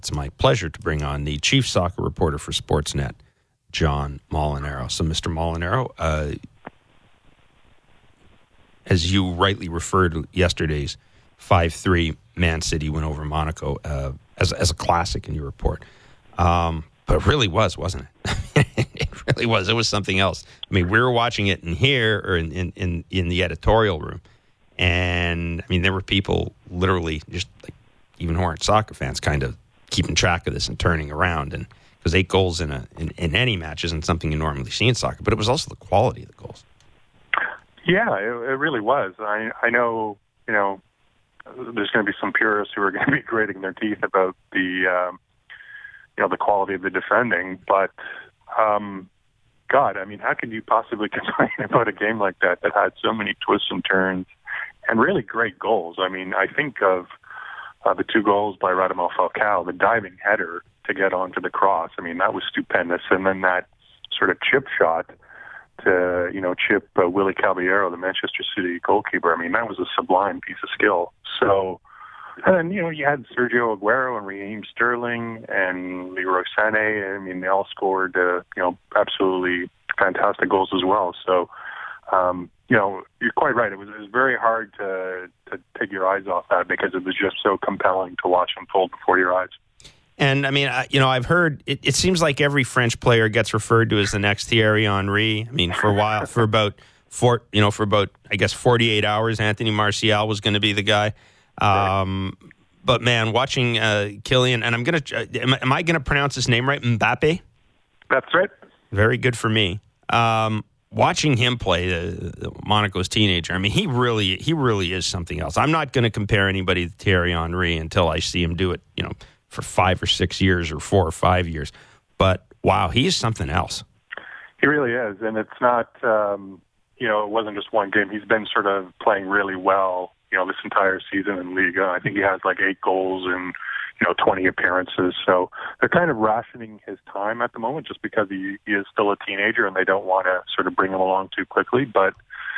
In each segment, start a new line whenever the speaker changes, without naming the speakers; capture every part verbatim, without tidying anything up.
it's my pleasure to bring on the chief soccer reporter for Sportsnet, John Molinaro. So, Mister Molinaro, uh, as you rightly referred to yesterday's five three Man City win over Monaco uh, as, as a classic in your report. Um, but it really was, wasn't it? It really was. It was something else. I mean, we were watching it in here or in, in, in, in the editorial room. And, I mean, there were people literally just, like, even who aren't soccer fans, kind of keeping track of this and turning around. And because eight goals in, a, in, in any match isn't something you normally see in soccer. But it was also the quality of the goals.
Yeah, it, it really was. I, I know, you know, there's going to be some purists who are going to be grating their teeth about the, um, you know, the quality of the defending. But, um, God, I mean, how could you possibly complain about a game like that that had so many twists and turns and really great goals? I mean, I think of uh, the two goals by Radamel Falcao, the diving header to get onto the cross. I mean, that was stupendous. And then that sort of chip shot to, you know, chip uh, Willie Caballero, the Manchester City goalkeeper. I mean, that was a sublime piece of skill. So, and then, you know, you had Sergio Aguero and Raheem Sterling and Leroy Sané. I mean, they all scored, uh, you know, absolutely fantastic goals as well. So, um, you know, you're quite right. It was, it was very hard to, to take your eyes off that because it was just so compelling to watch unfold before your eyes.
And, I mean, I, you know, I've heard, it, it seems like every French player gets referred to as the next Thierry Henry. I mean, for a while, for about, four, you know, for about, I guess, forty-eight hours, Anthony Martial was going to be the guy. Um, but, man, watching uh, Kylian, and I'm going to, uh, am, am I going to pronounce his name right? Mbappe?
That's right.
Very good for me. Um, watching him play, uh, Monaco's teenager, I mean, he really, he really is something else. I'm not going to compare anybody to Thierry Henry until I see him do it, you know, for five or six years or four or five years. But, wow, he is something else.
He really is. And it's not, um, you know, it wasn't just one game. He's been sort of playing really well, you know, this entire season in Liga. I think he has like eight goals and, you know, twenty appearances. So they're kind of rationing his time at the moment just because he, he is still a teenager and they don't want to sort of bring him along too quickly. But,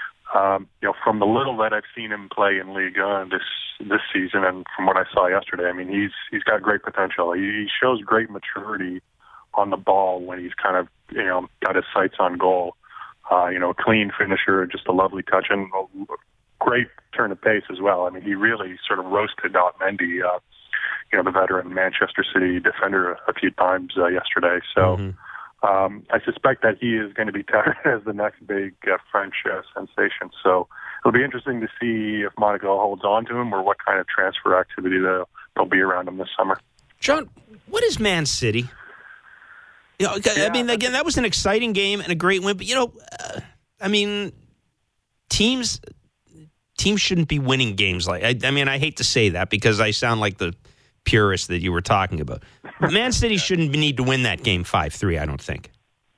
um, you know, from the little that I've seen him play in Liga this this season, and from what I saw yesterday, I mean, he's he's got great potential. He, he shows great maturity on the ball when he's kind of, you know, got his sights on goal. Uh, you know, clean finisher, just a lovely touch, and a great turn of pace as well. I mean, he really sort of roasted Otamendi, uh, you know, the veteran Manchester City defender, a few times uh, yesterday. So. Mm-hmm. Um, I suspect that he is going to be touted as the next big uh, French uh, sensation. So it'll be interesting to see if Monaco holds on to him or what kind of transfer activity there'll, there'll be around him this summer.
John, what is Man City? You know, yeah, I mean, again, that was an exciting game and a great win. But, you know, uh, I mean, teams teams shouldn't be winning games like I, I mean, I hate to say that because I sound like the purist that you were talking about. Man City shouldn't need to win that game five three, I don't think.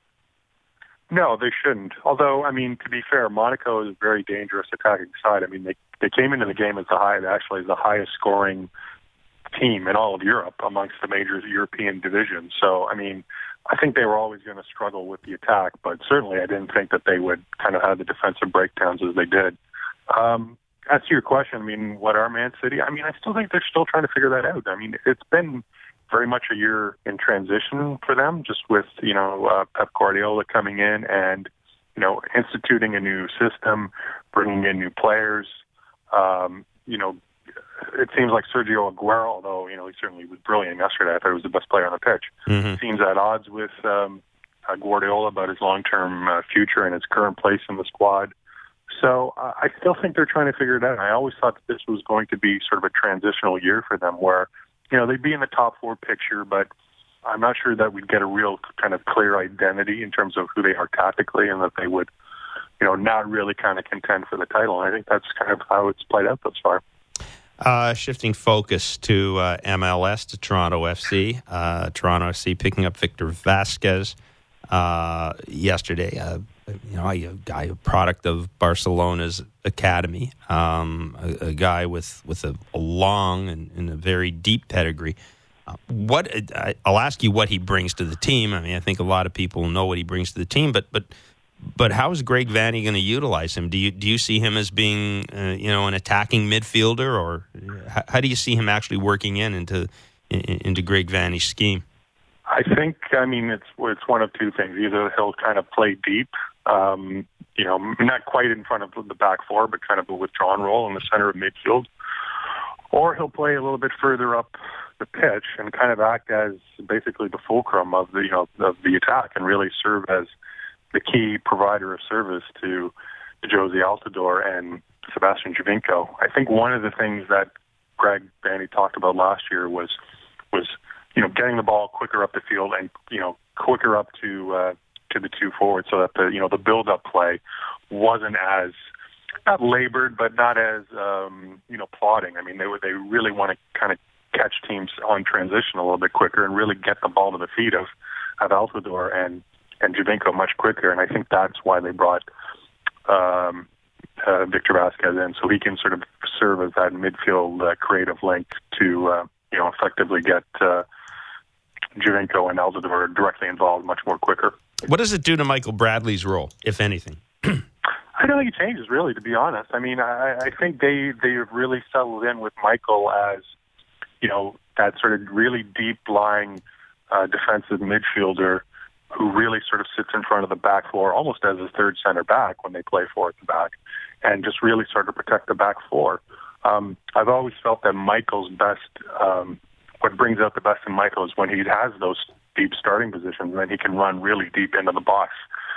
No, they shouldn't. Although, I mean, to be fair, Monaco is a very dangerous attacking side. I mean, they they came into the game as the high, actually as the highest scoring team in all of Europe amongst the major European divisions. So, I mean, I think they were always going to struggle with the attack, but certainly I didn't think that they would kind of have the defensive breakdowns as they did. Um, As to your question, I mean, what are Man City? I mean, I still think they're still trying to figure that out. I mean, it's been very much a year in transition for them, just with, you know, uh, Pep Guardiola coming in and, you know, instituting a new system, bringing in new players. Um, you know, it seems like Sergio Aguero, although, you know, he certainly was brilliant yesterday. I thought he was the best player on the pitch. Mm-hmm. Seems at odds with um, uh, Guardiola about his long-term uh, future and his current place in the squad. So uh, I still think they're trying to figure it out. I always thought that this was going to be sort of a transitional year for them where, you know, they'd be in the top four picture, but I'm not sure that we'd get a real kind of clear identity in terms of who they are tactically and that they would, you know, not really kind of contend for the title. And I think that's kind of how it's played out thus far.
Uh, shifting focus to uh, M L S, to Toronto F C. Uh, Toronto F C picking up Victor Vasquez uh, yesterday. Uh, you know, a guy, a product of Barcelona's academy, um, a, a guy with, with a, a long and, and a very deep pedigree. Uh, what I, I'll ask you what he brings to the team. I mean, I think a lot of people know what he brings to the team, but but but how is Greg Vanney going to utilize him? Do you do you see him as being uh, you know, an attacking midfielder, or how, how do you see him actually working in into into Greg Vanney's scheme?
I think, I mean, it's it's one of two things. Either he'll kind of play deep, um, you know, not quite in front of the back four, but kind of a withdrawn role in the center of midfield, or he'll play a little bit further up the pitch and kind of act as basically the fulcrum of the, you know, of the attack and really serve as the key provider of service to Jozy Altidore and Sebastian Giovinco. I think one of the things that Greg Vanney talked about last year was was you know getting the ball quicker up the field and you know quicker up to uh, to the two forwards so that the you know the build up play wasn't as not labored but not as um, you know plodding. I mean they they really want to kind of catch teams on transition a little bit quicker and really get the ball to the feet of of Altidore and and Giovinco much quicker. And I think that's why they brought um, uh, Victor Vasquez in, so he can sort of serve as that midfield uh, creative link to uh, you know effectively get uh, Giovinco and Altidore directly involved much more quicker.
What does it do to Michael Bradley's role, if anything?
I don't think it changes, really, to be honest. I mean, I, I think they they've really settled in with Michael as you know that sort of really deep lying uh, defensive midfielder who really sort of sits in front of the back four, almost as a third center back when they play four at the back, and just really sort of protect the back four. Um, I've always felt that Michael's best, um, what brings out the best in Michael is when he has those deep starting positions, and then he can run really deep into the box,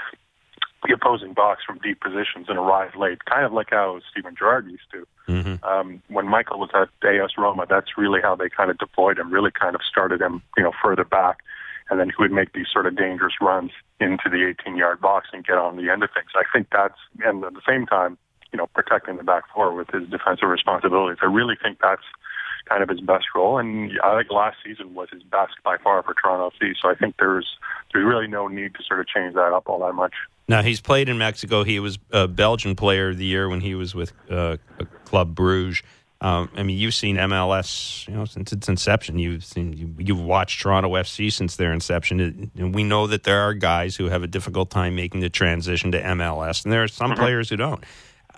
the opposing box from deep positions and arrive late, kind of like how Steven Gerrard used to. Mm-hmm. Um, when Michael was at A S Roma, that's really how they kind of deployed him, really kind of started him, you know, further back. And then he would make these sort of dangerous runs into the eighteen-yard box and get on the end of things. I think that's, and at the same time, you know, protecting the back four with his defensive responsibilities. I really think that's kind of his best role. And I think last season was his best by far for Toronto F C. So I think there's there's really no need to sort of change that up all that much.
Now, he's played in Mexico. He was a Belgian player of the year when he was with uh, Club Bruges. Um, I mean, you've seen M L S, you know, since its inception. You've seen, you, you've watched Toronto F C since their inception, and we know that there are guys who have a difficult time making the transition to M L S, and there are some mm-hmm. players who don't.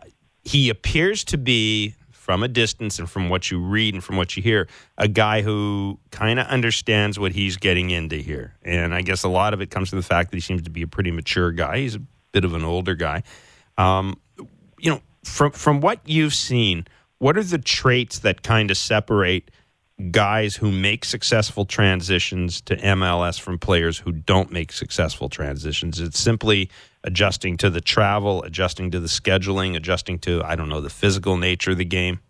He appears to be, from a distance and from what you read and from what you hear, a guy who kind of understands what he's getting into here. And I guess a lot of it comes from the fact that he seems to be a pretty mature guy. He's a bit of an older guy. Um, you know, from from what you've seen, what are the traits that kind of separate guys who make successful transitions to M L S from players who don't make successful transitions? It's simply adjusting to the travel, adjusting to the scheduling, adjusting to, I don't know, the physical nature of the game?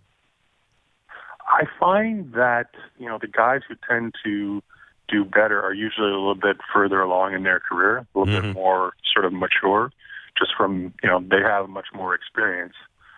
I find that, you know, the guys who tend to do better are usually a little bit further along in their career, a little mm-hmm. bit more sort of mature, just from, you know, they have much more experience.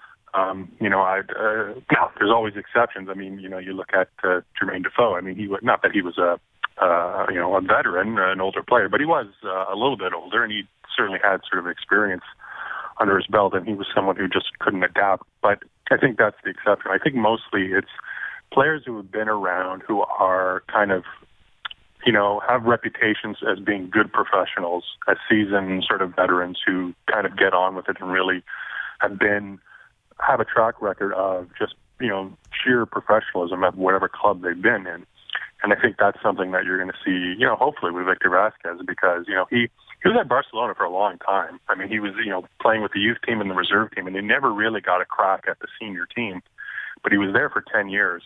Um, you know, I, uh, now, there's always exceptions. I mean, you know, you look at uh, Jermaine Defoe. I mean, he was, not that he was a, uh, you know, a veteran, an older player, but he was uh, a little bit older, and he certainly had sort of experience under his belt, and he was someone who just couldn't adapt. But I think that's the exception. I think mostly it's players who have been around, who are kind of, you know, have reputations as being good professionals, as seasoned sort of veterans who kind of get on with it and really have been, have a track record of just, you know, sheer professionalism at whatever club they've been in. And I think that's something that you're going to see, you know, hopefully with Victor Vasquez, because, you know, he, he was at Barcelona for a long time. I mean, he was, you know, playing with the youth team and the reserve team, and he never really got a crack at the senior team. But he was there for ten years.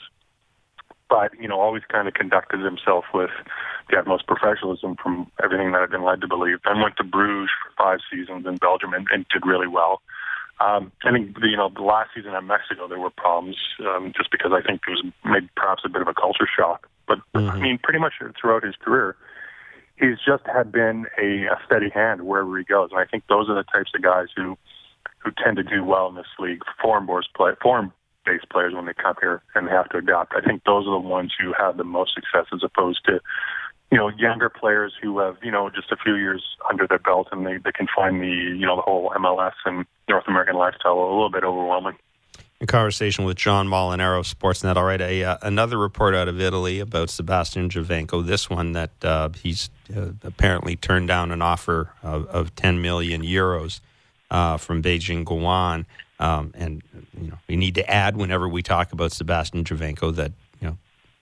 But, you know, always kind of conducted himself with the utmost professionalism from everything that I've been led to believe. Then went to Bruges for five seasons in Belgium and, and did really well. Um, I think, you know, the last season in Mexico, there were problems um, just because I think it was maybe perhaps a bit of a culture shock. But, mm-hmm. I mean, pretty much throughout his career, he's just had been a, a steady hand wherever he goes. And I think those are the types of guys who, who tend to do well in this league, foreign-based play, foreign-based players when they come here and they have to adapt. I think those are the ones who have the most success as opposed to, you know, younger players who have, you know, just a few years under their belt and they, they can find the, you know, the whole M L S and North American lifestyle a little bit overwhelming.
In conversation with John Molinaro of Sportsnet. All right, a, uh, another report out of Italy about Sebastian Giovinco, this one that uh, he's uh, apparently turned down an offer of, of ten million euros uh, from Beijing Guoan. Um, and, you know, we need to add whenever we talk about Sebastian Giovinco that, you know,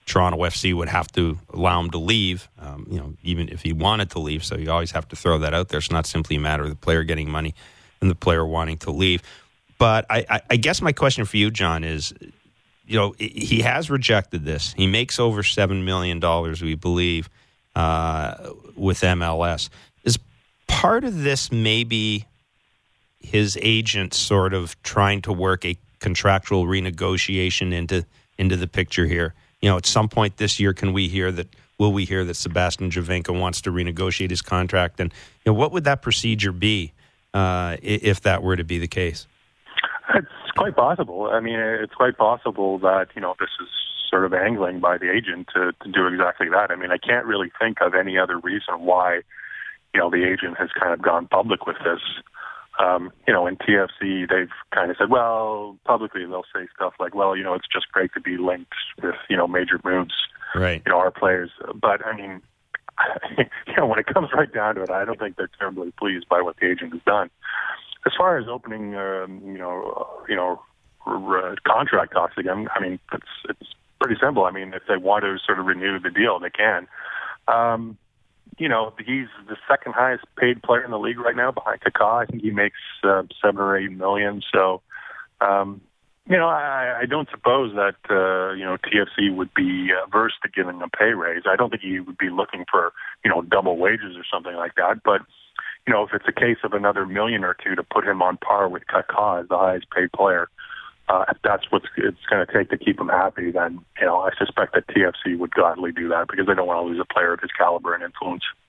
Toronto F C would have to allow him to leave, um, you know, even if he wanted to leave. So you always have to throw that out there. It's not simply a matter of the player getting money and the player wanting to leave. But I, I, I guess my question for you, John, is, you know, he has rejected this. He makes over seven million dollars, we believe, uh, with M L S. Is part of this maybe his agent sort of trying to work a contractual renegotiation into into the picture here? You know, at some point this year, can we hear that? Will we hear that Sebastian Giovinco wants to renegotiate his contract? And you know, what would that procedure be uh, if that were to be the case?
It's quite possible. I mean, it's quite possible that, you know, this is sort of angling by the agent to, to do exactly that. I mean, I can't really think of any other reason why, you know, the agent has kind of gone public with this. Um, you know, in T F C, they've kind of said, well, publicly they'll say stuff like, well, you know, it's just great to be linked with, you know, major moves,
right? You
know, our players. But, I mean, you know, when it comes right down to it, I don't think they're terribly pleased by what the agent has done. As far as opening, um, you know, uh, you know, r- r- contract talks again, I mean, it's it's pretty simple. I mean, if they want to sort of renew the deal, they can. Um, you know, he's the second highest paid player in the league right now behind Kaká. I think he makes uh, seven or eight million. So, um, you know, I, I don't suppose that, uh, you know, T F C would be averse to giving a pay raise. I don't think he would be looking for, you know, double wages or something like that. But, you know, if it's a case of another million or two to put him on par with Kaká as the highest paid player, uh, if that's what it's going to take to keep him happy, then, you know, I suspect that T F C would gladly do that because they don't want to lose a player of his caliber and influence.